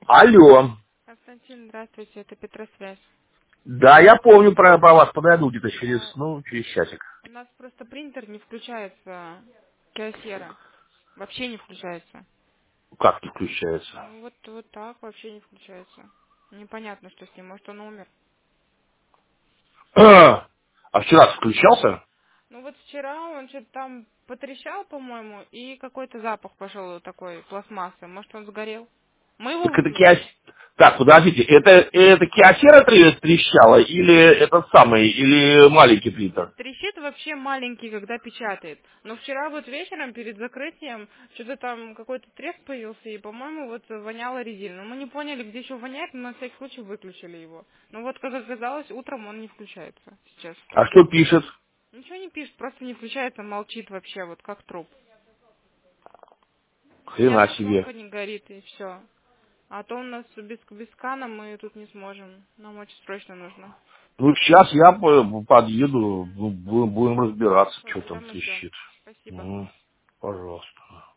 Алло. Константин, здравствуйте, это Петросвязь. Да, я помню про вас. Подойду где-то через, А, через часик. у нас просто принтер не включается, Киосера. Вообще не включается. Как не включается? Ну вот так вообще не включается. Непонятно, что с ним, может он умер. А вчера включался? Ну вот вчера он что-то там потрещал, по-моему, и какой-то запах пошел вот такой пластмассы. Может он сгорел? Мы его Так это выключили. Так, подождите, это Киосера трещала или этот самый, или маленький принтер? Трещит вообще маленький, когда печатает. Но вчера вот вечером перед закрытием что-то там какой-то треск появился, и, по-моему, вот воняло резиной. Мы не поняли, где еще воняет, но на всякий случай выключили его. Но вот, как оказалось, утром он не включается сейчас. А что пишет? Ничего не пишет, просто не включается, молчит вообще, вот как труп. Ни Хрена одна себе. кнопка не горит, и все. А то у нас без скана мы тут не сможем. Нам очень срочно нужно. Ну, сейчас я подъеду, будем разбираться, что там Прямо ждем. трещит. Спасибо. Пожалуйста.